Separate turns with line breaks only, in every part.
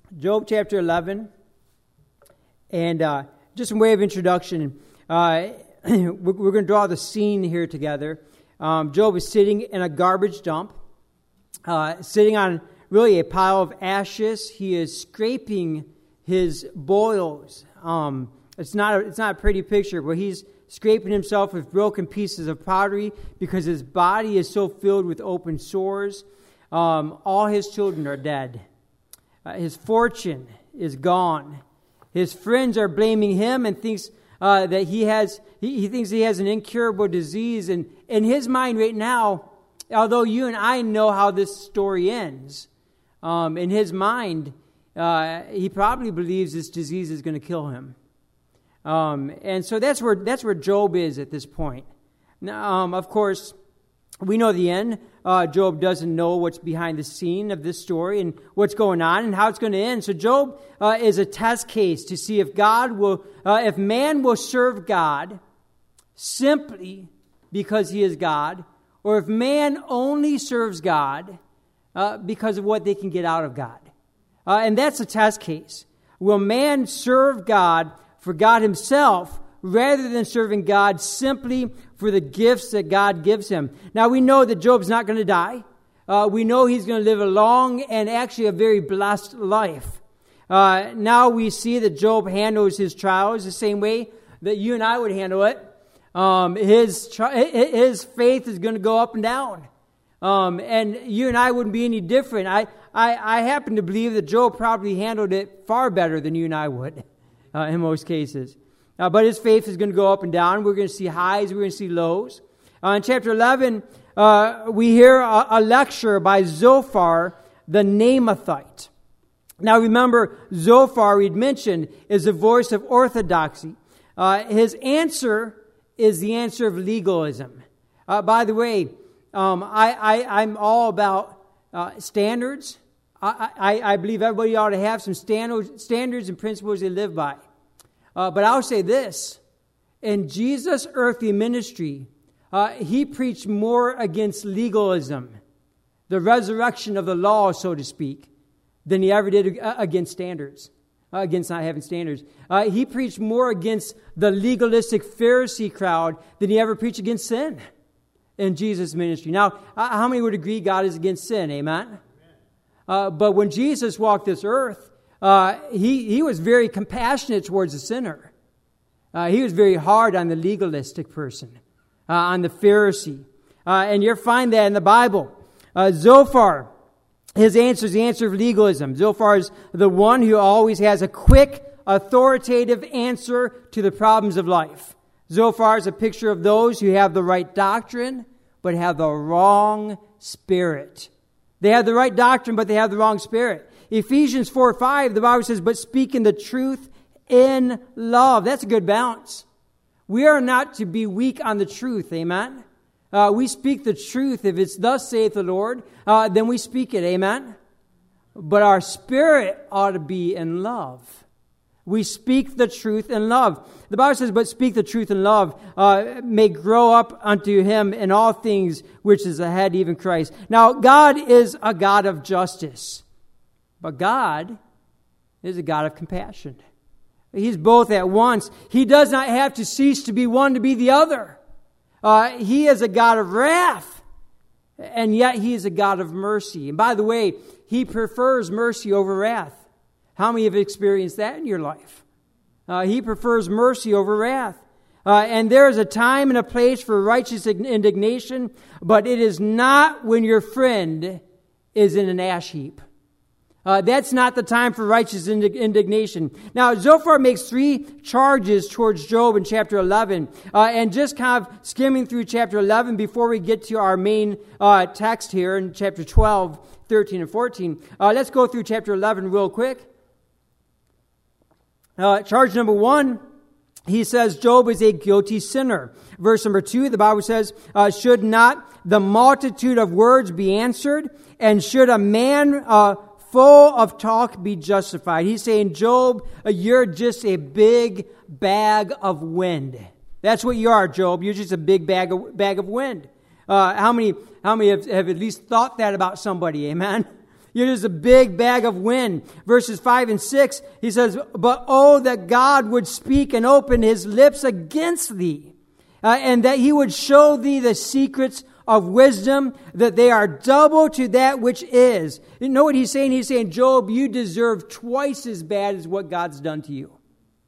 Job chapter 11. And just in way of introduction, we're going to draw the scene here together. Job is sitting in a garbage dump, sitting on really a pile of ashes. He is scraping his boils. It's not a pretty picture, but he's scraping himself with broken pieces of pottery because his body is so filled with open sores. All his children are dead. His fortune is gone. His friends are blaming him and thinks that he thinks he has an incurable disease. And in his mind right now, although you and I know how this story ends, in his mind, he probably believes this disease is going to kill him. And so that's where Job is at this point. Now, of course, we know the end. Job doesn't know what's behind the scene of this story and what's going on and how it's going to end. So Job is a test case to see if if man will serve God simply because he is God, or if man only serves God because of what they can get out of God. And that's a test case. Will man serve God for God himself rather than serving God simply for the gifts that God gives him? Now, we know that Job's not going to die. We know he's going to live a long and actually a very blessed life. Now we see that Job handles his trials the same way that you and I would handle it. His faith is going to go up and down. And you and I wouldn't be any different. I happen to believe that Job probably handled it far better than you and I would in most cases. But his faith is going to go up and down. We're going to see highs. We're going to see lows. In chapter 11, we hear a lecture by Zophar, the Naamathite. Now remember, Zophar, we'd mentioned, is the voice of orthodoxy. His answer is the answer of legalism. By the way, I'm all about standards. I believe everybody ought to have some standards and principles they live by. But I'll say this. In Jesus' earthly ministry, he preached more against legalism, the resurrection of the law, so to speak, than he ever did against standards, against not having standards. He preached more against the legalistic Pharisee crowd than he ever preached against sin in Jesus' ministry. Now, how many would agree God is against sin? Amen? But when Jesus walked this earth, he was very compassionate towards the sinner. He was very hard on the legalistic person, on the Pharisee. And you'll find that in the Bible. Zophar, his answer is the answer of legalism. Zophar is the one who always has a quick, authoritative answer to the problems of life. Zophar is a picture of those who have the right doctrine, but have the wrong spirit. They have the right doctrine, but they have the wrong spirit. Ephesians 4:5, the Bible says, but speaking the truth in love. That's a good balance. We are not to be weak on the truth, amen? We speak the truth. If it's thus saith the Lord, then we speak it, amen? But our spirit ought to be in love. We speak the truth in love. The Bible says, but speak the truth in love, may grow up unto him in all things, which is the head, even Christ. Now, God is a God of justice, but God is a God of compassion. He's both at once. He does not have to cease to be one to be the other. He is a God of wrath, and yet he is a God of mercy. And by the way, he prefers mercy over wrath. How many have experienced that in your life? He prefers mercy over wrath. And there is a time and a place for righteous indignation, but it is not when your friend is in an ash heap. That's not the time for righteous indignation. Now, Zophar makes 3 charges towards Job in chapter 11. And just kind of skimming through chapter 11 before we get to our main text here in chapter 12, 13, and 14. Let's go through chapter 11 real quick. Charge number 1, he says Job is a guilty sinner. Verse number 2, the Bible says, should not the multitude of words be answered? And should a man full of talk be justified? He's saying, Job, you're just a big bag of wind. That's what you are, Job. You're just a big bag of wind. How many have at least thought that about somebody? Amen? Here's a big bag of wind. Verses 5 and 6, he says, but oh, that God would speak and open his lips against thee, and that he would show thee the secrets of wisdom, that they are double to that which is. You know what he's saying? He's saying, Job, you deserve twice as bad as what God's done to you.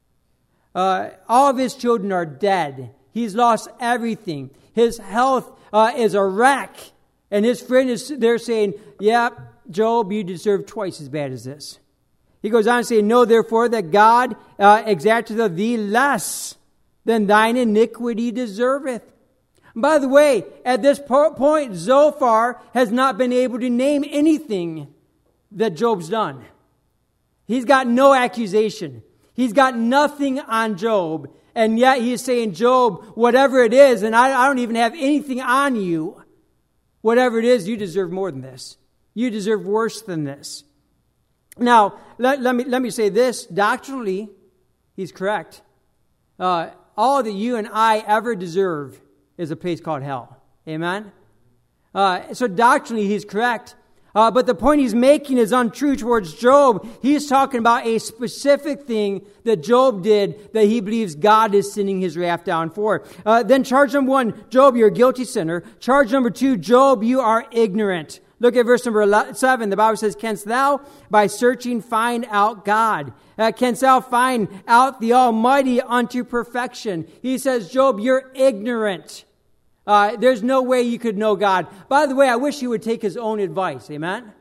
All of his children are dead. He's lost everything. His health is a wreck. And his friend is there saying, yeah, Job, you deserve twice as bad as this. He goes on to say, know therefore that God exacteth of thee less than thine iniquity deserveth. By the way, at this point, Zophar has not been able to name anything that Job's done. He's got no accusation. He's got nothing on Job. And yet he's saying, Job, whatever it is, and I don't even have anything on you, whatever it is, you deserve more than this. You deserve worse than this. Now, let me say this. Doctrinally, he's correct. All that you and I ever deserve is a place called hell. Amen? So doctrinally, he's correct. But the point he's making is untrue towards Job. He's talking about a specific thing that Job did that he believes God is sending his wrath down for. Then charge number 1, Job, you're a guilty sinner. Charge number 2, Job, you are ignorant. Look at verse number 7. The Bible says, canst thou by searching find out God? Canst thou find out the Almighty unto perfection? He says, Job, you're ignorant. There's no way you could know God. By the way, I wish he would take his own advice. Amen?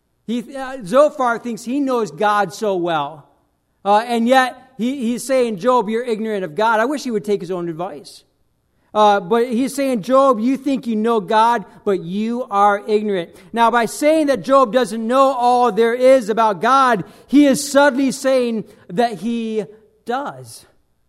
Zophar thinks he knows God so well. And yet he's saying, Job, you're ignorant of God. I wish he would take his own advice. But he's saying, Job, you think you know God, but you are ignorant. Now, by saying that Job doesn't know all there is about God, he is subtly saying that he does.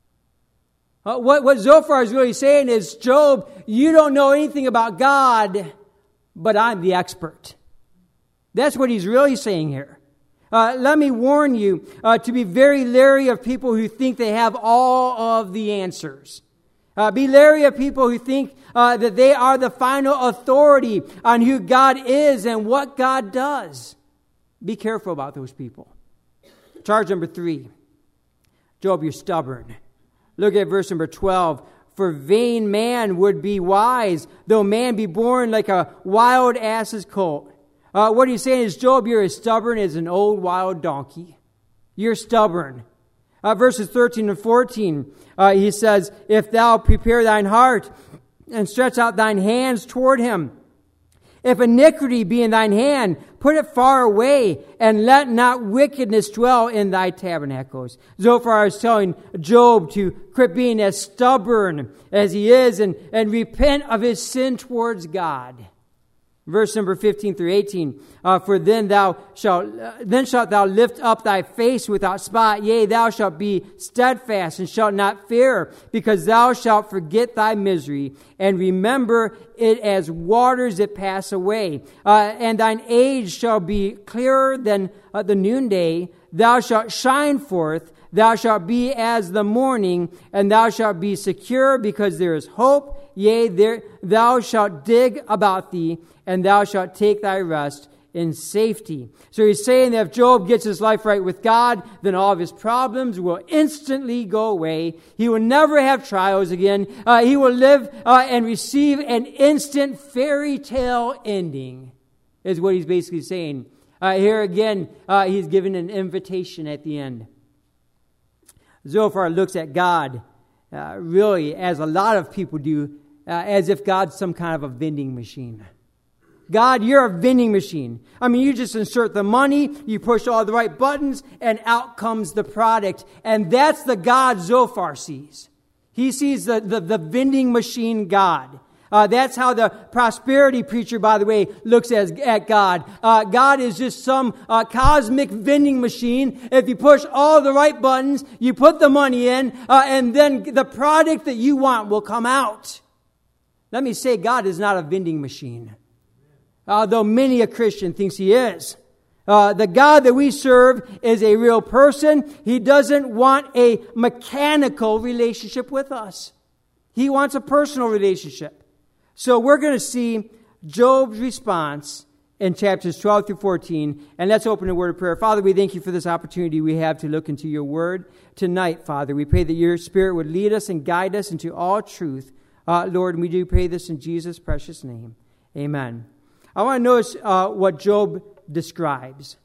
What Zophar is really saying is, Job, you don't know anything about God, but I'm the expert. That's what he's really saying here. Let me warn you to be very leery of people who think they have all of the answers. Be leery of people who think that they are the final authority on who God is and what God does. Be careful about those people. Charge number 3. Job, you're stubborn. Look at verse number 12. For vain man would be wise, though man be born like a wild ass's colt. What he's saying is, Job, you're as stubborn as an old wild donkey. You're stubborn. Verses 13 and 14, he says, if thou prepare thine heart and stretch out thine hands toward him, if iniquity be in thine hand, put it far away, and let not wickedness dwell in thy tabernacles. Zophar is telling Job to quit being as stubborn as he is and repent of his sin towards God. Verse number 15 through 18. For then shalt thou lift up thy face without spot. Yea, thou shalt be steadfast and shalt not fear, because thou shalt forget thy misery and remember it as waters that pass away. And thine age shall be clearer than the noonday. Thou shalt shine forth. Thou shalt be as the morning, and thou shalt be secure, because there is hope. Yea, thou shalt dig about thee, and thou shalt take thy rest in safety. So he's saying that if Job gets his life right with God, then all of his problems will instantly go away. He will never have trials again. He will live and receive an instant fairy tale ending, is what he's basically saying. Here again, he's given an invitation at the end. Zophar looks at God really, as a lot of people do, as if God's some kind of a vending machine. God, you're a vending machine. I mean, you just insert the money, you push all the right buttons, and out comes the product. And that's the God Zophar sees. He sees the vending machine God. That's how the prosperity preacher, by the way, looks at God. God is just some cosmic vending machine. If you push all the right buttons, you put the money in, and then the product that you want will come out. Let me say, God is not a vending machine, although many a Christian thinks he is. The God that we serve is a real person. He doesn't want a mechanical relationship with us. He wants a personal relationship. So we're going to see Job's response in chapters 12 through 14. And let's open a word of prayer. Father, we thank you for this opportunity we have to look into your word tonight, Father. We pray that your Spirit would lead us and guide us into all truth. Lord, and we do pray this in Jesus' precious name. Amen. I want to notice what Job describes.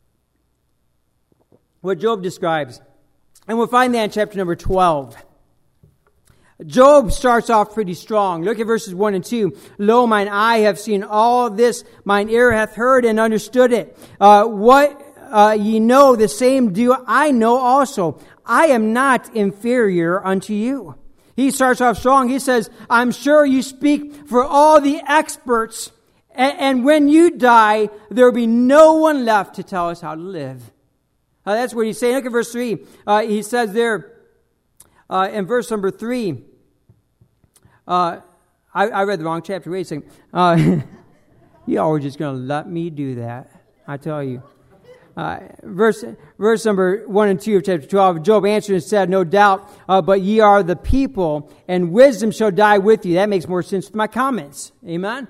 What Job describes. And we'll find that in chapter number 12. Job starts off pretty strong. Look at verses 1 and 2. Lo, mine eye have seen all this, mine ear hath heard and understood it. What ye know, the same do I know also. I am not inferior unto you. He starts off strong. He says, I'm sure you speak for all the experts, and when you die, there will be no one left to tell us how to live. That's what he's saying. Look at verse 3. He says there, in verse number 3, I read the wrong chapter. Wait a second. You all were just going to let me do that. I tell you. Verse number 1 and 2 of chapter 12. Job answered and said, no doubt, but ye are the people, and wisdom shall die with you. That makes more sense with my comments. Amen?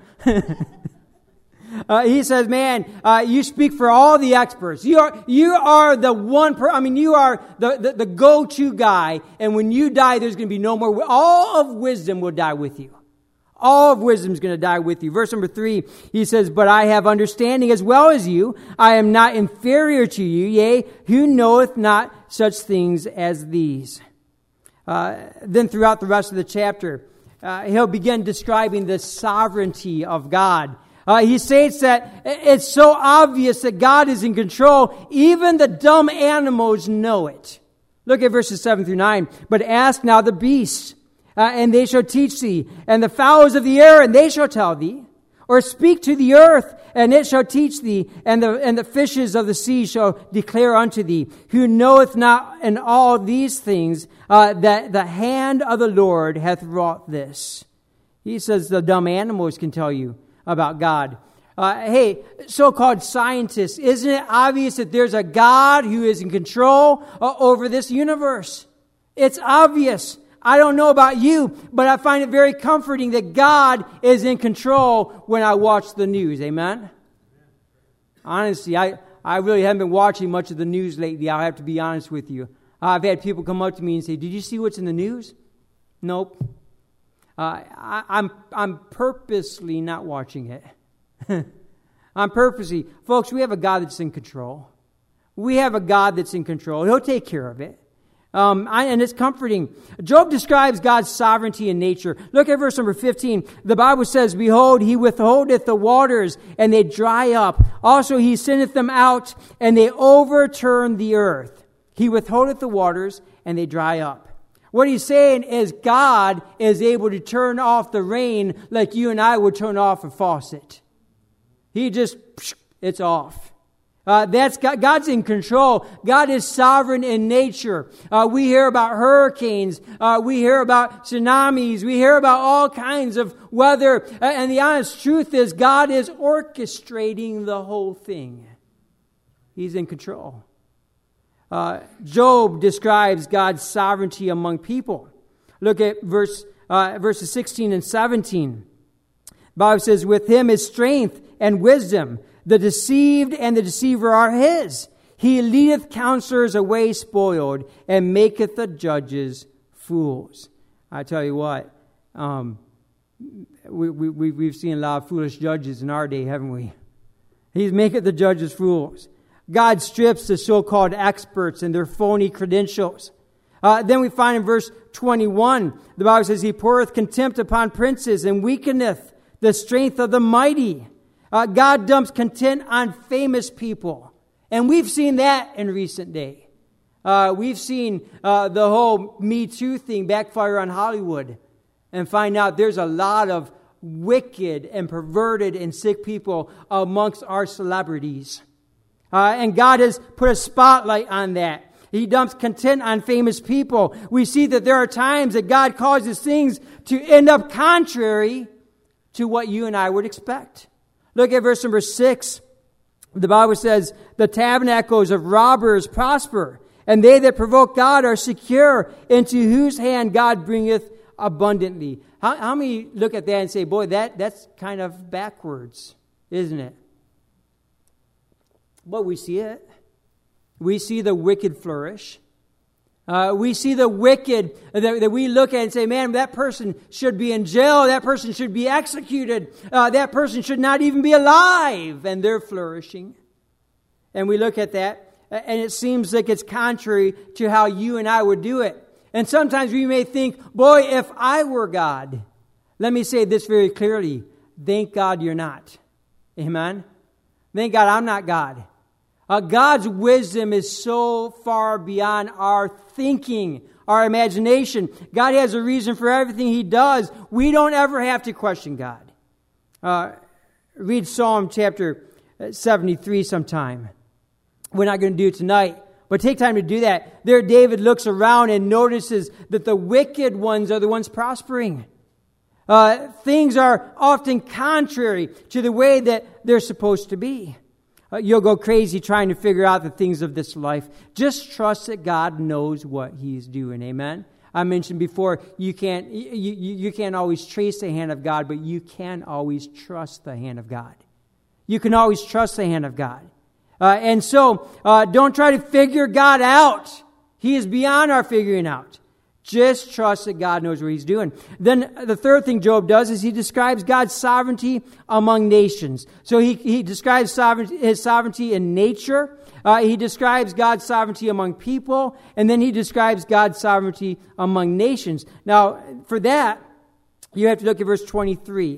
He says, man, you speak for all the experts. You are the one, you are the go-to guy. And when you die, there's going to be no more. All of wisdom will die with you. All of wisdom is going to die with you. Verse number 3, he says, but I have understanding as well as you. I am not inferior to you. Yea, who knoweth not such things as these? Then throughout the rest of the chapter, he'll begin describing the sovereignty of God. He states that it's so obvious that God is in control, even the dumb animals know it. Look at verses 7 through 9. But ask now the beasts, and they shall teach thee, and the fowls of the air, and they shall tell thee. Or speak to the earth, and it shall teach thee, and the fishes of the sea shall declare unto thee. Who knoweth not in all these things that the hand of the Lord hath wrought this? He says the dumb animals can tell you about God. Hey, so-called scientists, isn't it obvious that there's a God who is in control over this universe? It's obvious. I don't know about you, but I find it very comforting that God is in control when I watch the news. Amen? Honestly, I really haven't been watching much of the news lately. I'll have to be honest with you. I've had people come up to me and say, did you see what's in the news? Nope. I'm purposely not watching it. I'm purposely. Folks, we have a God that's in control. We have a God that's in control. He'll take care of it. And it's comforting. Job describes God's sovereignty in nature. Look at verse number 15. The Bible says, behold, he withholdeth the waters, and they dry up. Also he sendeth them out, and they overturn the earth. He withholdeth the waters, and they dry up. What he's saying is God is able to turn off the rain like you and I would turn off a faucet. He just, it's off. That's God. God's in control. God is sovereign in nature. We hear about hurricanes. We hear about tsunamis. We hear about all kinds of weather. And the honest truth is God is orchestrating the whole thing. He's in control. Job describes God's sovereignty among people. Look at verses 16 and 17. The Bible says, with him is strength and wisdom. The deceived and the deceiver are his. He leadeth counselors away spoiled, and maketh the judges fools. I tell you what, we've seen a lot of foolish judges in our day, haven't we? He maketh the judges fools. God strips the so-called experts and their phony credentials. Then we find in verse 21, the Bible says, he poureth contempt upon princes and weakeneth the strength of the mighty. God dumps contempt on famous people. And we've seen that in recent day. We've seen the whole Me Too thing backfire on Hollywood and find out there's a lot of wicked and perverted and sick people amongst our celebrities. And God has put a spotlight on that. He dumps contempt on famous people. We see that there are times that God causes things to end up contrary to what you and I would expect. Look at verse number 6. The Bible says, the tabernacles of robbers prosper, and they that provoke God are secure, into whose hand God bringeth abundantly. How many look at that and say, boy, that's kind of backwards, isn't it? But we see it. We see the wicked flourish. We see the wicked that we look at and say, man, that person should be in jail. That person should be executed. That person should not even be alive. And they're flourishing. And we look at that, and it seems like it's contrary to how you and I would do it. And sometimes we may think, boy, if I were God. Let me say this very clearly. Thank God you're not. Amen? Thank God I'm not God. God's wisdom is so far beyond our thinking, our imagination. God has a reason for everything He does. We don't ever have to question God. Read Psalm chapter 73 sometime. We're not going to do it tonight, but take time to do that. There David looks around and notices that the wicked ones are the ones prospering. Things are often contrary to the way that they're supposed to be. You'll go crazy trying to figure out the things of this life. Just trust that God knows what He's doing. Amen? I mentioned before, you can't always trace the hand of God, but you can always trust the hand of God. You can always trust the hand of God. And so, don't try to figure God out. He is beyond our figuring out. Just trust that God knows what He's doing. Then the third thing Job does is he describes God's sovereignty among nations. So he describes His sovereignty in nature. He describes God's sovereignty among people. And then he describes God's sovereignty among nations. Now, for that, you have to look at verse 23.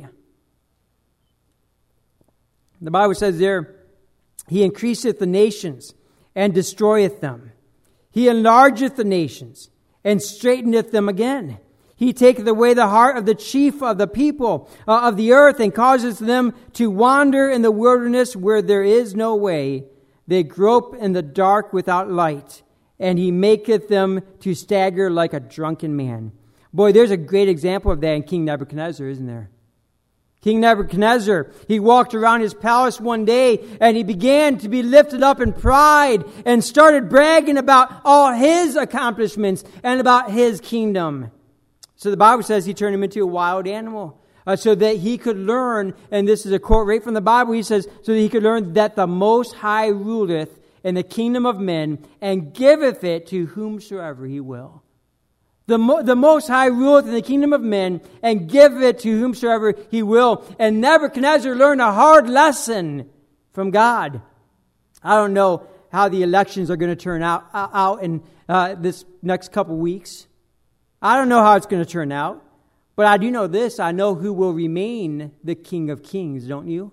The Bible says there, He increaseth the nations and destroyeth them. He enlargeth the nations and straighteneth them again. He taketh away the heart of the chief of the people of the earth, and causes them to wander in the wilderness where there is no way. They grope in the dark without light, and He maketh them to stagger like a drunken man. Boy, there's a great example of that in King Nebuchadnezzar, isn't there? King Nebuchadnezzar, he walked around his palace one day and he began to be lifted up in pride and started bragging about all his accomplishments and about his kingdom. So the Bible says he turned him into a wild animal so that he could learn, and this is a quote right from the Bible, he says, so that he could learn that the Most High ruleth in the kingdom of men and giveth it to whomsoever He will. The Most High ruleth in the kingdom of men and giveth it to whomsoever He will. And Nebuchadnezzar learned a hard lesson from God. I don't know how the elections are going to turn out in this next couple weeks. I don't know how it's going to turn out. But I do know this. I know who will remain the King of Kings, don't you?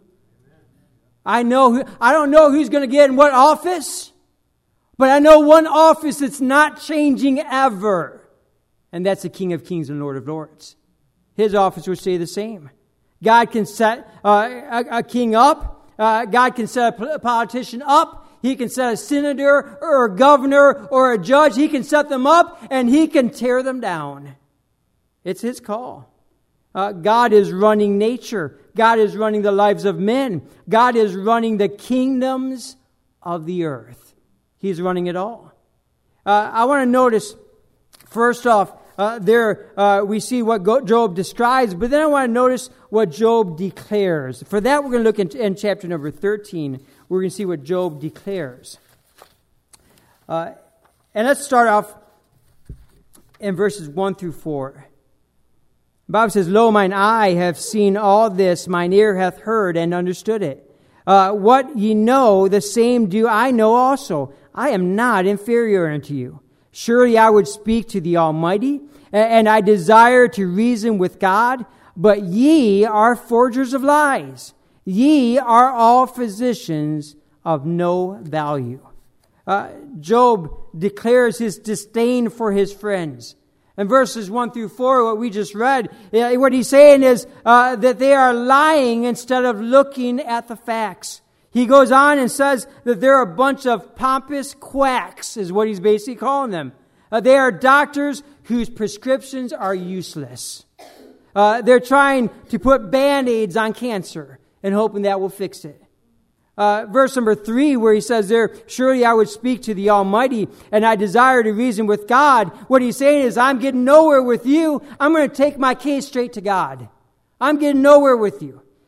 I don't know who's going to get in what office. But I know one office that's not changing ever. And that's the King of Kings and Lord of Lords. His office will stay the same. God can set a king up. God can set a politician up. He can set a senator or a governor or a judge. He can set them up and He can tear them down. It's His call. God is running nature. God is running the lives of men. God is running the kingdoms of the earth. He's running it all. I want to notice, first off, we see what Job describes, but then I want to notice what Job declares. For that, we're going to look in chapter number 13. We're going to see what Job declares. And let's start off in verses 1 through 4. The Bible says, Lo, mine eye have seen all this, mine ear hath heard and understood it. What ye know, the same do I know also. I am not inferior unto you. Surely I would speak to the Almighty, and I desire to reason with God, but ye are forgers of lies. Ye are all physicians of no value. Job declares his disdain for his friends. In verses 1 through 4, what we just read, what he's saying is that they are lying instead of looking at the facts. He goes on and says that they're a bunch of pompous quacks, is what he's basically calling them. They are doctors whose prescriptions are useless. They're trying to put Band-Aids on cancer and hoping that will fix it. Verse number 3, where he says there, surely I would speak to the Almighty, and I desire to reason with God. What he's saying is, I'm getting nowhere with you. I'm going to take my case straight to God. I'm getting nowhere with you.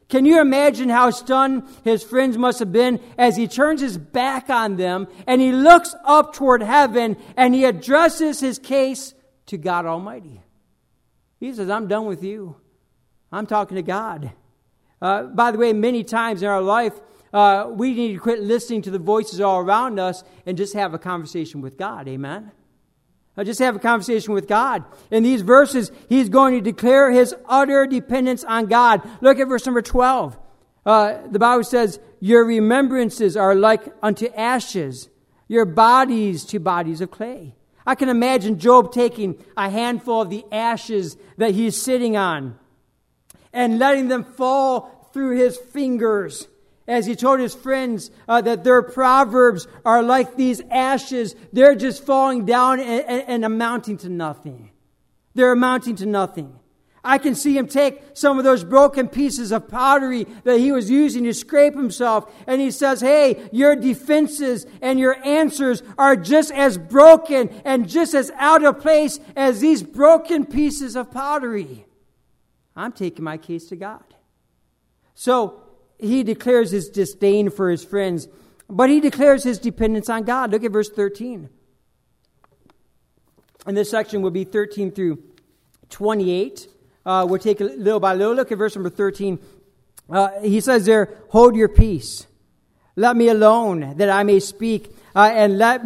Can you imagine how stunned his friends must have been as he turns his back on them and he looks up toward heaven and he addresses his case to God Almighty? He says, I'm done with you. I'm talking to God. By the way, many times in our life, we need to quit listening to the voices all around us and just have a conversation with God. Amen? Just have a conversation with God. In these verses, he's going to declare his utter dependence on God. Look at verse number 12. The Bible says, your remembrances are like unto ashes, your bodies to bodies of clay. I can imagine Job taking a handful of the ashes that he's sitting on and letting them fall through his fingers as he told his friends that their proverbs are like these ashes. They're just falling down and amounting to nothing. They're amounting to nothing. I can see him take some of those broken pieces of pottery that he was using to scrape himself, and he says, hey, your defenses and your answers are just as broken and just as out of place as these broken pieces of pottery. I'm taking my case to God. So he declares his disdain for his friends, but he declares his dependence on God. Look at verse 13. And this section will be 13 through 28. We'll take it little by little. Look at verse number 13. He says there, hold your peace. Let me alone that I may speak, and let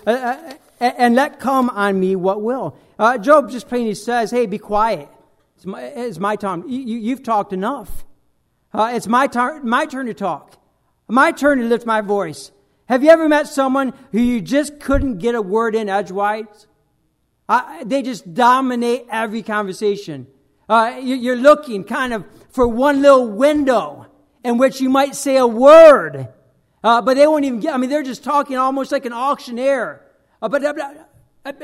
come on me what will. Job just plainly says, hey, be quiet. It's my time. You've talked enough. It's my turn to talk. My turn to lift my voice. Have you ever met someone who you just couldn't get a word in edgewise? They just dominate every conversation. You're looking kind of for one little window in which you might say a word. But they won't even get, they're just talking almost like an auctioneer. And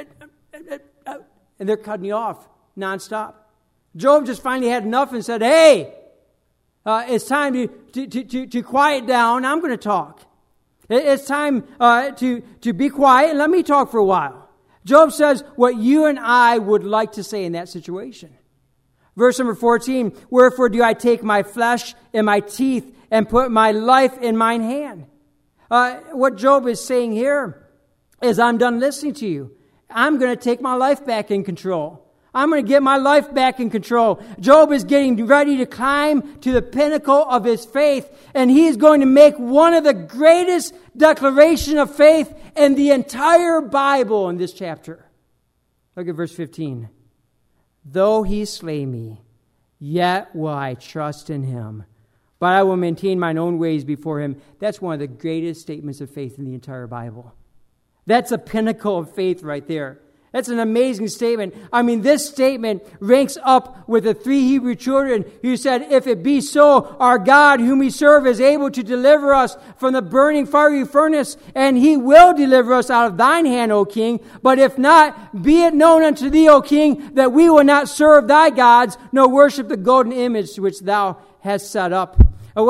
they're cutting you off nonstop. Job just finally had enough and said, hey, it's time to quiet down. I'm going to talk. It's time to be quiet and let me talk for a while. Job says what you and I would like to say in that situation. Verse number 14, wherefore do I take my flesh in my teeth and put my life in mine hand? What Job is saying here is I'm done listening to you. I'm going to take my life back in control. I'm going to get my life back in control. Job is getting ready to climb to the pinnacle of his faith, and he is going to make one of the greatest declarations of faith in the entire Bible in this chapter. Look at verse 15. Though he slay me, yet will I trust in him. But I will maintain mine own ways before him. That's one of the greatest statements of faith in the entire Bible. That's a pinnacle of faith right there. That's an amazing statement. This statement ranks up with the 3 Hebrew children who said, if it be so, our God whom we serve is able to deliver us from the burning fiery furnace, and he will deliver us out of thine hand, O king. But if not, be it known unto thee, O king, that we will not serve thy gods, nor worship the golden image which thou hast set up.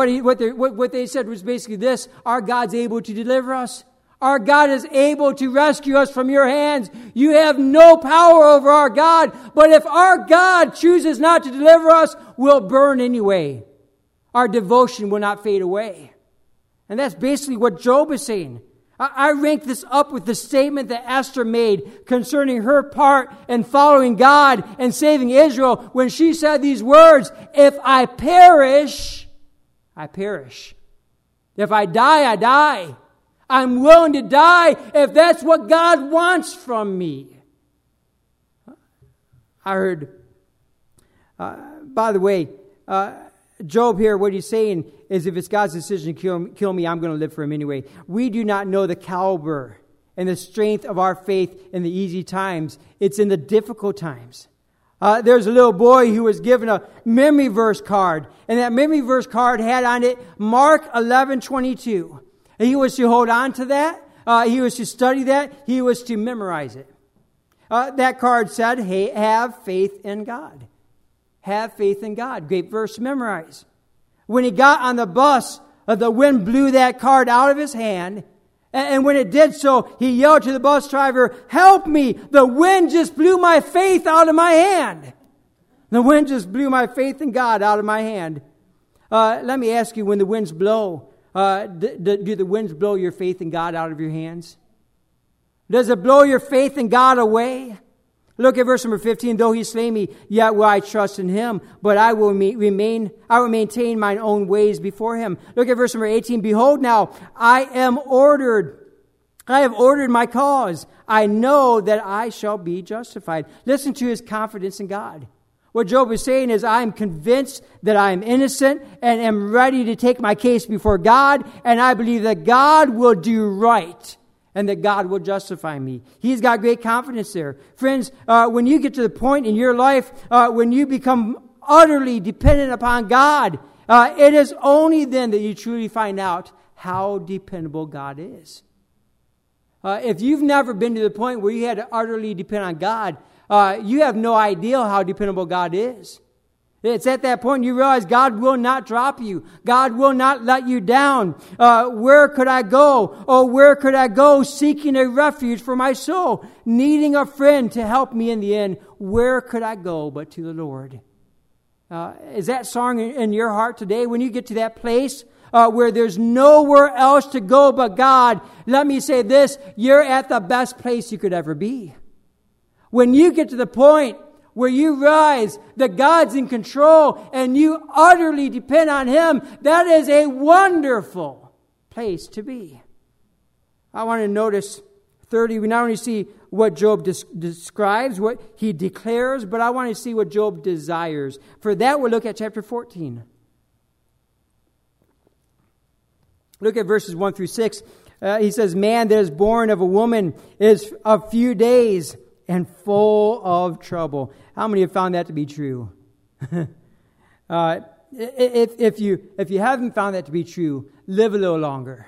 What they said was basically this: our God's able to deliver us. Our God is able to rescue us from your hands. You have no power over our God. But if our God chooses not to deliver us, we'll burn anyway. Our devotion will not fade away. And that's basically what Job is saying. I rank this up with the statement that Esther made concerning her part in following God and saving Israel when she said these words, if I perish, I perish. If I die, I die. I'm willing to die if that's what God wants from me. I heard, by the way, Job here, what he's saying is if it's God's decision to kill me, I'm going to live for him anyway. We do not know the caliber and the strength of our faith in the easy times. It's in the difficult times. There's a little boy who was given a memory verse card, and that memory verse card had on it Mark 11:22. He was to hold on to that. He was to study that. He was to memorize it. That card said, hey, have faith in God. Have faith in God. Great verse to memorize. When he got on the bus, the wind blew that card out of his hand. And when it did so, he yelled to the bus driver, help me. The wind just blew my faith out of my hand. The wind just blew my faith in God out of my hand. Let me ask you, when the winds blow, do the winds blow your faith in God out of your hands? Does it blow your faith in God away? Look at verse number 15. Though he slay me, yet will I trust in him, but I will maintain mine own ways before him. Look at verse number 18. Behold now, I have ordered my cause. I know that I shall be justified. Listen to his confidence in God. What Job is saying is, I am convinced that I am innocent and am ready to take my case before God, and I believe that God will do right and that God will justify me. He's got great confidence there. Friends, when you get to the point in your life when you become utterly dependent upon God, it is only then that you truly find out how dependable God is. If you've never been to the point where you had to utterly depend on God, you have no idea how dependable God is. It's at that point you realize God will not drop you. God will not let you down. Where could I go? Oh, where could I go seeking a refuge for my soul, needing a friend to help me in the end? Where could I go but to the Lord? Is that song in your heart today? When you get to that place where there's nowhere else to go but God, let me say this, you're at the best place you could ever be. When you get to the point where you realize that God's in control and you utterly depend on him, that is a wonderful place to be. I want to notice 30, we not only see what Job describes, what he declares, but I want to see what Job desires. For that, we'll look at chapter 14. Look at verses 1 through 6. He says, man that is born of a woman is of few days and full of trouble. How many have found that to be true? If you haven't found that to be true, live a little longer.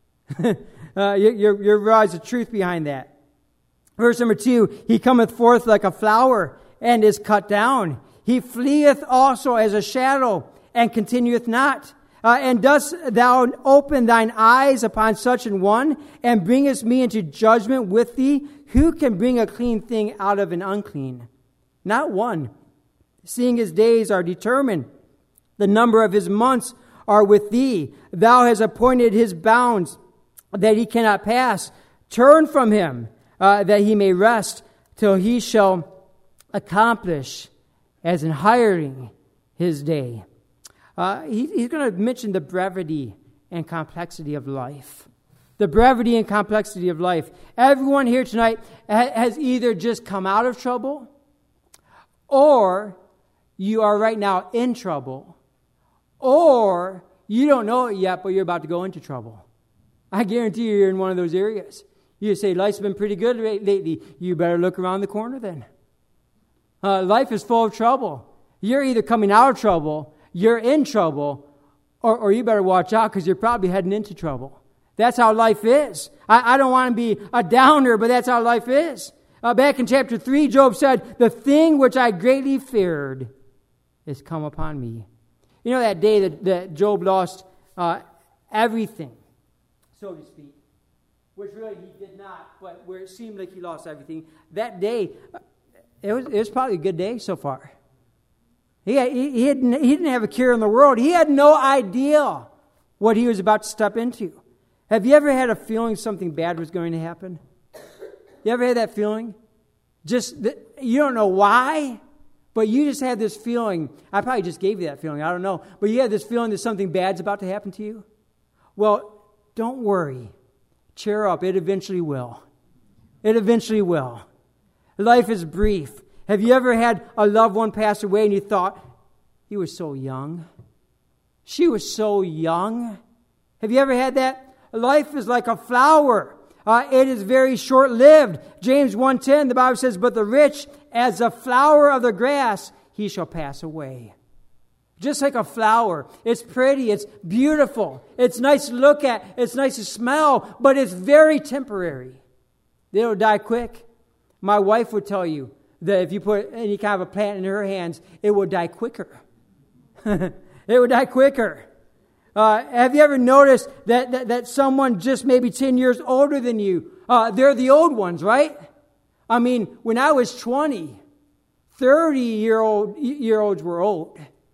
You realize the truth behind that. Verse number 2, he cometh forth like a flower and is cut down. He fleeth also as a shadow and continueth not. And dost thou open thine eyes upon such an one, and bringest me into judgment with thee? Who can bring a clean thing out of an unclean? Not one. Seeing his days are determined, the number of his months are with thee. Thou hast appointed his bounds, that he cannot pass. Turn from him, that he may rest, till he shall accomplish as in hiring his day. He's going to mention the brevity and complexity of life. The brevity and complexity of life. Everyone here tonight has either just come out of trouble, or you are right now in trouble, or you don't know it yet, but you're about to go into trouble. I guarantee you're in one of those areas. You say, life's been pretty good lately. You better look around the corner then. Life is full of trouble. You're either coming out of trouble, you're in trouble, or you better watch out because you're probably heading into trouble. That's how life is. I don't want to be a downer, but that's how life is. Back in chapter 3, Job said, the thing which I greatly feared is come upon me. You know that day that Job lost everything, so to speak, which really he did not, but where it seemed like he lost everything. That day, it was probably a good day so far. He didn't have a care in the world. He had no idea what he was about to step into. Have you ever had a feeling something bad was going to happen? You ever had that feeling? You don't know why, but you just had this feeling. I probably just gave you that feeling. I don't know. But you had this feeling that something bad's about to happen to you. Well, don't worry. Cheer up. It eventually will. It eventually will. Life is brief. Have you ever had a loved one pass away and you thought, he was so young? She was so young. Have you ever had that? Life is like a flower. It is very short-lived. James 1:10, the Bible says, but the rich, as a flower of the grass, he shall pass away. Just like a flower. It's pretty. It's beautiful. It's nice to look at. It's nice to smell. But it's very temporary. It'll die quick. My wife would tell you that if you put any kind of a plant in her hands, it will die quicker. It will die quicker. Have you ever noticed that someone just maybe 10 years older than you, they're the old ones, right? I mean, when I was 20, 30-year-olds were old.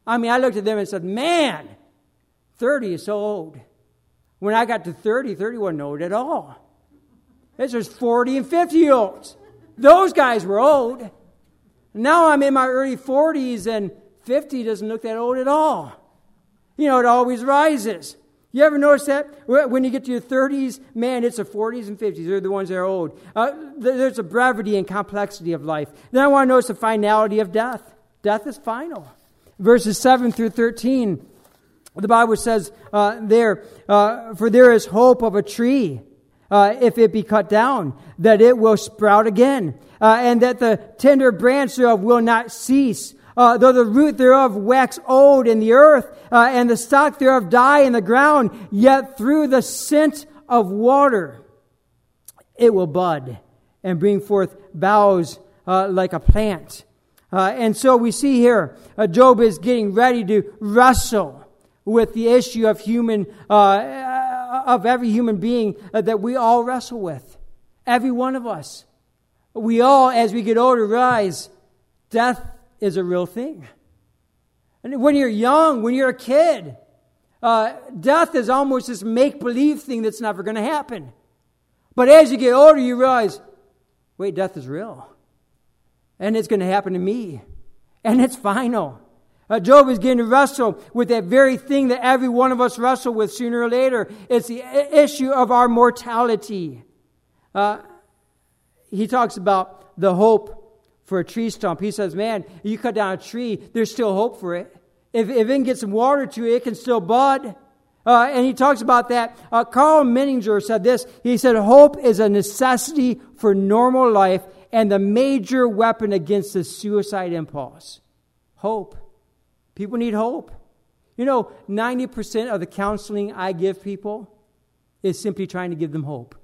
I mean, I looked at them and said, man, 30 is so old. When I got to 30 wasn't old at all. This was 40 and 50-year-olds. Those guys were old. Now I'm in my early 40s, and 50 doesn't look that old at all. You know, it always rises. You ever notice that? When you get to your 30s, man, it's the 40s and 50s. They're the ones that are old. There's a brevity and complexity of life. Then I want to notice the finality of death. Death is final. Verses 7 through 13, the Bible says for there is hope of a tree, if it be cut down, that it will sprout again, and that the tender branch thereof will not cease. Though the root thereof wax old in the earth, and the stock thereof die in the ground, yet through the scent of water it will bud and bring forth boughs like a plant. And so we see here, Job is getting ready to wrestle with the issue of of every human being that we all wrestle with. Every one of us. We all, as we get older, realize death is a real thing. And when you're young, when you're a kid, death is almost this make-believe thing that's never going to happen. But as you get older, you realize, wait, death is real. And it's going to happen to me. And it's final. Job is getting to wrestle with that very thing that every one of us wrestle with sooner or later. It's the issue of our mortality. He talks about the hope for a tree stump. He says, man, you cut down a tree, there's still hope for it. If it can get some water to it, it can still bud. And he talks about that. Carl Menninger said this. He said, hope is a necessity for normal life and the major weapon against the suicide impulse. Hope. People need hope. You know, 90% of the counseling I give people is simply trying to give them hope.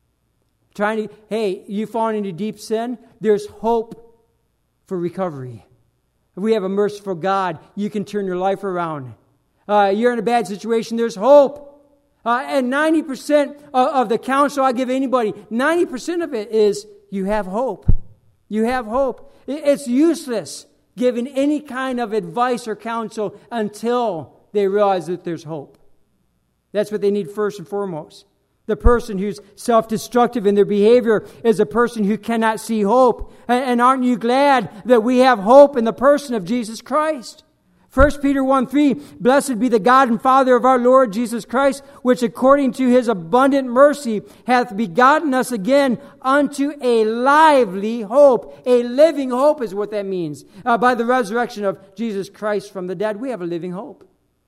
Hey, you've fallen into deep sin. There's hope for recovery. If we have a merciful God, you can turn your life around. You're in a bad situation, there's hope. And 90% of the counsel I give anybody, 90% of it is you have hope. You have hope. It's useless giving any kind of advice or counsel until they realize that there's hope. That's what they need first and foremost. The person who's self-destructive in their behavior is a person who cannot see hope. And aren't you glad that we have hope in the person of Jesus Christ? 1 Peter 1:3, blessed be the God and Father of our Lord Jesus Christ, which according to his abundant mercy hath begotten us again unto a lively hope. A living hope is what that means. By the resurrection of Jesus Christ from the dead, we have a living hope.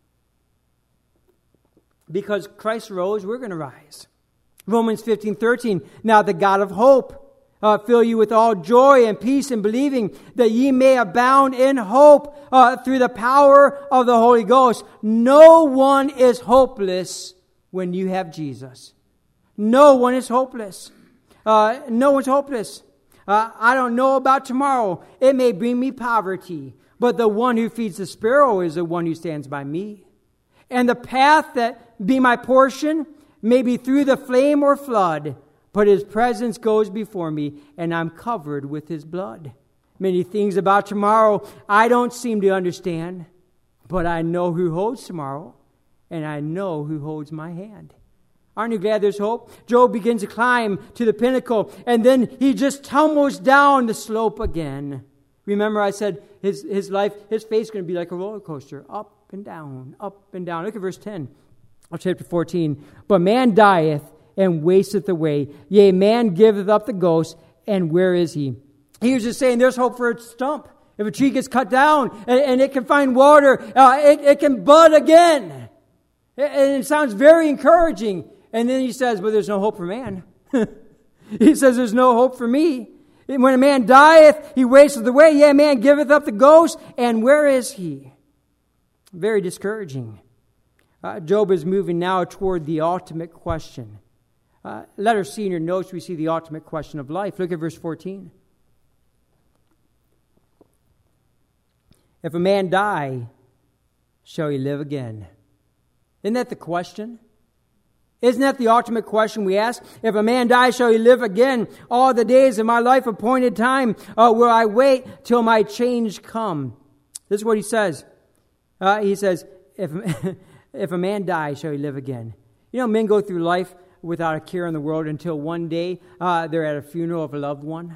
Because Christ rose, we're going to rise. Romans 15:13, now the God of hope fill you with all joy and peace in believing, that ye may abound in hope through the power of the Holy Ghost. No one is hopeless when you have Jesus. No one is hopeless. No one's hopeless. I don't know about tomorrow. It may bring me poverty, but the one who feeds the sparrow is the one who stands by me. And the path that be my portion may be through the flame or flood, but his presence goes before me, and I'm covered with his blood. Many things about tomorrow I don't seem to understand, but I know who holds tomorrow, and I know who holds my hand. Aren't you glad there's hope? Job begins to climb to the pinnacle, and then he just tumbles down the slope again. Remember I said his life, his face is going to be like a roller coaster, up and down, up and down. Look at verse 10 of chapter 14. But man dieth and wasteth away. Yea, man giveth up the ghost, and where is he? He was just saying there's hope for a stump. If a tree gets cut down and it can find water, it can bud again. And it sounds very encouraging. And then he says, but there's no hope for man. He says there's no hope for me. When a man dieth, he wasteth away. Yea, man giveth up the ghost, and where is he? Very discouraging. Job is moving now toward the ultimate question. Letter C in your notes, we see the ultimate question of life. Look at verse 14. If a man die, shall he live again? Isn't that the question? Isn't that the ultimate question we ask? If a man die, shall he live again? All the days of my life appointed time will I wait till my change come. This is what he says. He says, if a man dies, shall he live again? You know, men go through life without a care in the world until one day they're at a funeral of a loved one.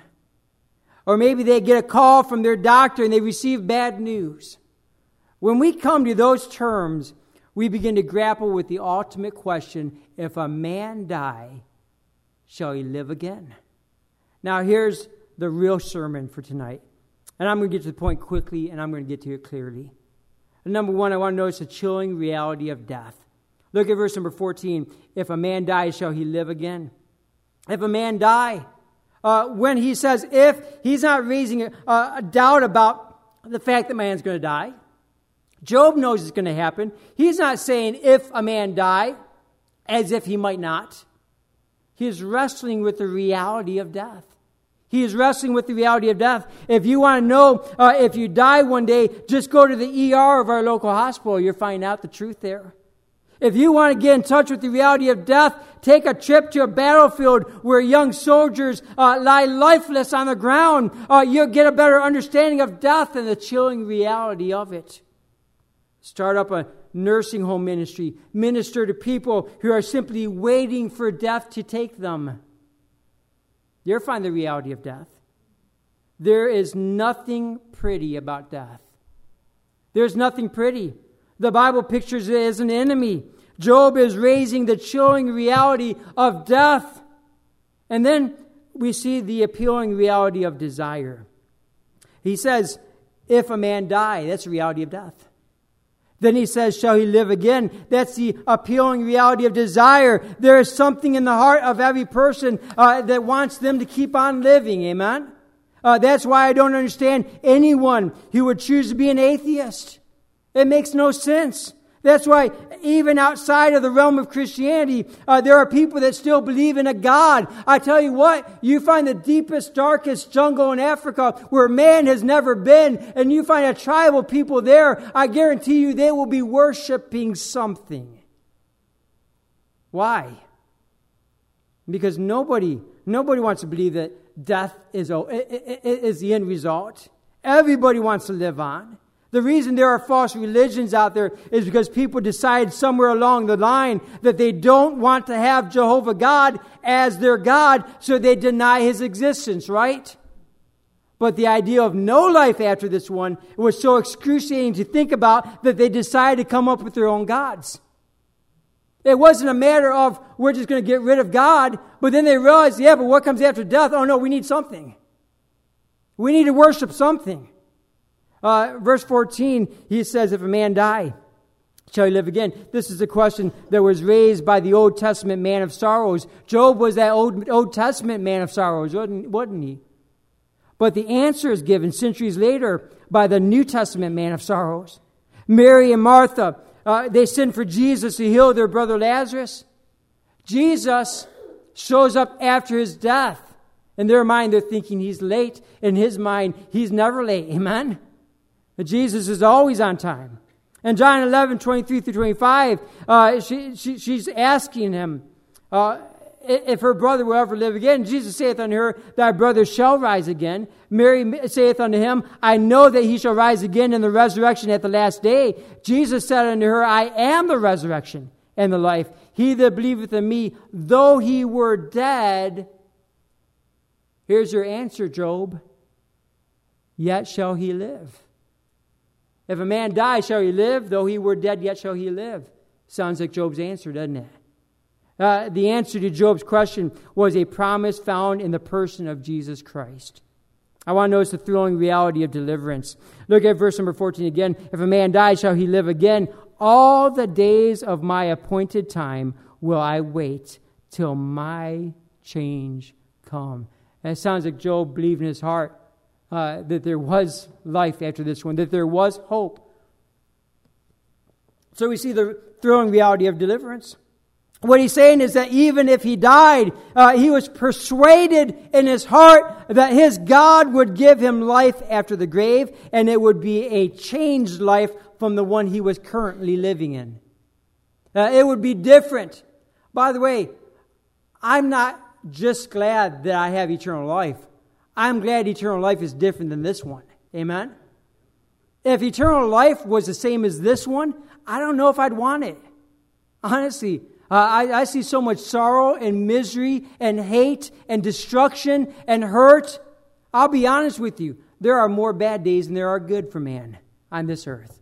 Or maybe they get a call from their doctor and they receive bad news. When we come to those terms, we begin to grapple with the ultimate question, if a man die, shall he live again? Now here's the real sermon for tonight. And I'm going to get to the point quickly, and I'm going to get to it clearly. And number one, I want to notice the chilling reality of death. Look at verse number 14. If a man dies, shall he live again? If a man die, when he says if, he's not raising a doubt about the fact that man's going to die. Job knows it's going to happen. He's not saying if a man die, as if he might not. He is wrestling with the reality of death. He is wrestling with the reality of death. If you want to know if you die one day, just go to the ER of our local hospital. You'll find out the truth there. If you want to get in touch with the reality of death, take a trip to a battlefield where young soldiers lie lifeless on the ground. You'll get a better understanding of death and the chilling reality of it. Start up a nursing home ministry. Minister to people who are simply waiting for death to take them. You'll find the reality of death. There is nothing pretty about death. There's nothing pretty. The Bible pictures it as an enemy. Job is raising the chilling reality of death. And then we see the appealing reality of desire. He says, if a man die, that's the reality of death. Then he says, shall he live again? That's the appealing reality of desire. There is something in the heart of every person that wants them to keep on living. Amen? That's why I don't understand anyone who would choose to be an atheist. It makes no sense. That's why even outside of the realm of Christianity, there are people that still believe in a God. I tell you what, you find the deepest, darkest jungle in Africa where man has never been, and you find a tribal people there, I guarantee you they will be worshiping something. Why? Because nobody wants to believe that death is the end result. Everybody wants to live on. The reason there are false religions out there is because people decide somewhere along the line that they don't want to have Jehovah God as their God, so they deny His existence, right? But the idea of no life after this one was so excruciating to think about that they decided to come up with their own gods. It wasn't a matter of we're just going to get rid of God, but then they realized, yeah, but what comes after death? Oh no, we need something. We need to worship something. Verse 14, he says, if a man die, shall he live again? This is a question that was raised by the Old Testament man of sorrows. Job was that Old Testament man of sorrows, wasn't he? But the answer is given centuries later by the New Testament man of sorrows. Mary and Martha, they sent for Jesus to heal their brother Lazarus. Jesus shows up after his death. In their mind, they're thinking he's late. In his mind, he's never late. Amen? But Jesus is always on time. In John 11, 23 through 25, she's asking him if her brother will ever live again. Jesus saith unto her, thy brother shall rise again. Mary saith unto him, I know that he shall rise again in the resurrection at the last day. Jesus said unto her, I am the resurrection and the life. He that believeth in me, though he were dead, here's your answer, Job, yet shall he live. If a man die, shall he live? Though he were dead, yet shall he live. Sounds like Job's answer, doesn't it? The answer to Job's question was a promise found in the person of Jesus Christ. I want to notice the thrilling reality of deliverance. Look at verse number 14 again. If a man dies, shall he live again? All the days of my appointed time will I wait till my change come. And it sounds like Job believed in his heart that there was life after this one, that there was hope. So we see the thrilling reality of deliverance. What he's saying is that even if he died, he was persuaded in his heart that his God would give him life after the grave, and it would be a changed life from the one he was currently living in. It would be different. By the way, I'm not just glad that I have eternal life. I'm glad eternal life is different than this one. Amen? If eternal life was the same as this one, I don't know if I'd want it. Honestly, I see so much sorrow and misery and hate and destruction and hurt. I'll be honest with you. There are more bad days than there are good for man on this earth.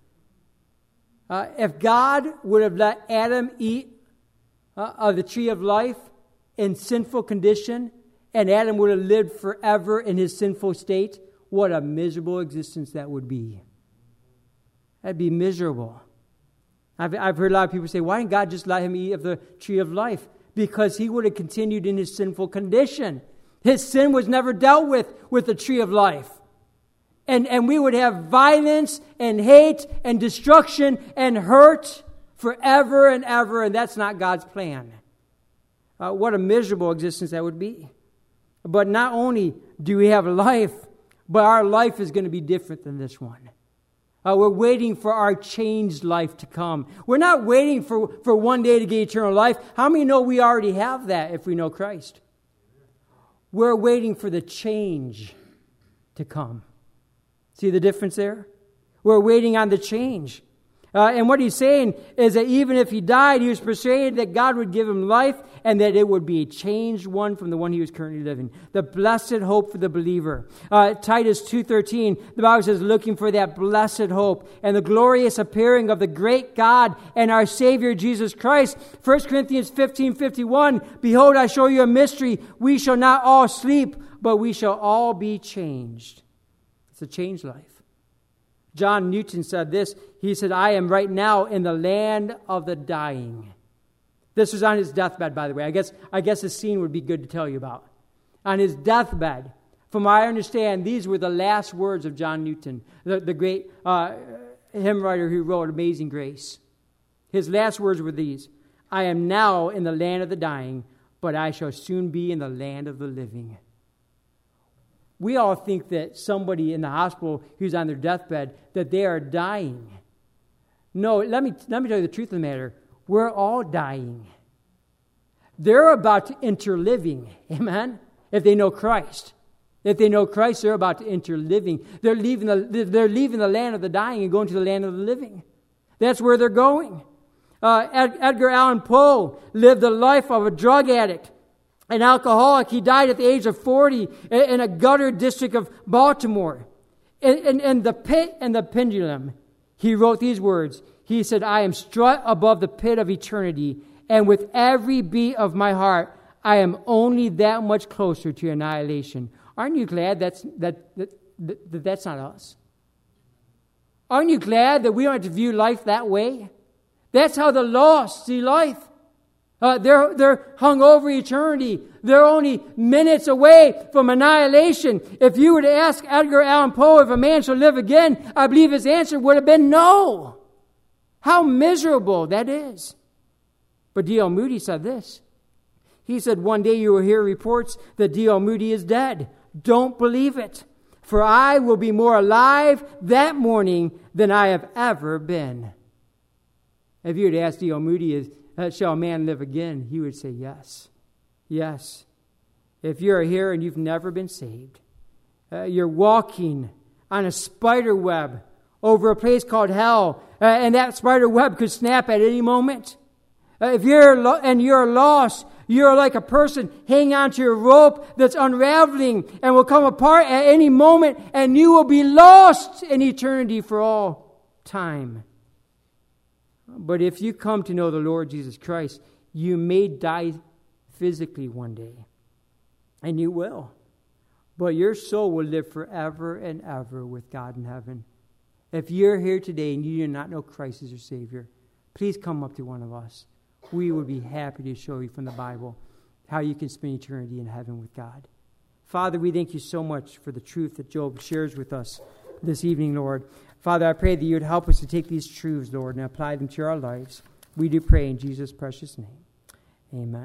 If God would have let Adam eat of the tree of life in sinful condition, and Adam would have lived forever in his sinful state, what a miserable existence that would be. That'd be miserable. I've heard a lot of people say, why didn't God just let him eat of the tree of life? Because he would have continued in his sinful condition. His sin was never dealt with the tree of life. And we would have violence and hate and destruction and hurt forever and ever, and that's not God's plan. What a miserable existence that would be. But not only do we have life, but our life is going to be different than this one. We're waiting for our changed life to come. We're not waiting for one day to get eternal life. How many know we already have that if we know Christ? We're waiting for the change to come. See the difference there? We're waiting on the change. And what he's saying is that even if he died, he was persuaded that God would give him life and that it would be a changed one from the one he was currently living. The blessed hope for the believer. Titus 2:13, the Bible says, looking for that blessed hope and the glorious appearing of the great God and our Savior Jesus Christ. 1 Corinthians 15:51, behold, I show you a mystery. We shall not all sleep, but we shall all be changed. It's a changed life. John Newton said this. He said, I am right now in the land of the dying. This was on his deathbed, by the way. I guess this scene would be good to tell you about. On his deathbed, from what I understand, these were the last words of John Newton, the great hymn writer who wrote Amazing Grace. His last words were these, I am now in the land of the dying, but I shall soon be in the land of the living. We all think that somebody in the hospital who's on their deathbed, that they are dying. No, let me tell you the truth of the matter. We're all dying. They're about to enter living, amen? If they know Christ. If they know Christ, they're about to enter living. They're leaving the land of the dying and going to the land of the living. That's where they're going. Edgar Allan Poe lived the life of a drug addict. An alcoholic. He died at the age of 40 in a gutter district of Baltimore. In the pit and the pendulum, he wrote these words. He said, I am struck above the pit of eternity, and with every beat of my heart, I am only that much closer to annihilation. Aren't you glad that's not us? Aren't you glad that we don't have to view life that way? That's how the lost see life. They're hung over eternity. They're only minutes away from annihilation. If you were to ask Edgar Allan Poe if a man shall live again, I believe his answer would have been no. How miserable that is. But D.L. Moody said this. He said, one day you will hear reports that D.L. Moody is dead. Don't believe it. For I will be more alive that morning than I have ever been. If you were to ask D.L. Moody, shall a man live again? He would say yes. Yes. If you're here and you've never been saved, you're walking on a spider web over a place called hell, and that spider web could snap at any moment. If you're lost, you're like a person hanging onto a rope that's unraveling and will come apart at any moment, and you will be lost in eternity for all time. But if you come to know the Lord Jesus Christ, you may die physically one day. And you will. But your soul will live forever and ever with God in heaven. If you're here today and you do not know Christ as your Savior, please come up to one of us. We would be happy to show you from the Bible how you can spend eternity in heaven with God. Father, we thank you so much for the truth that Job shares with us this evening, Lord. Father, I pray that you would help us to take these truths, Lord, and apply them to our lives. We do pray in Jesus' precious name. Amen.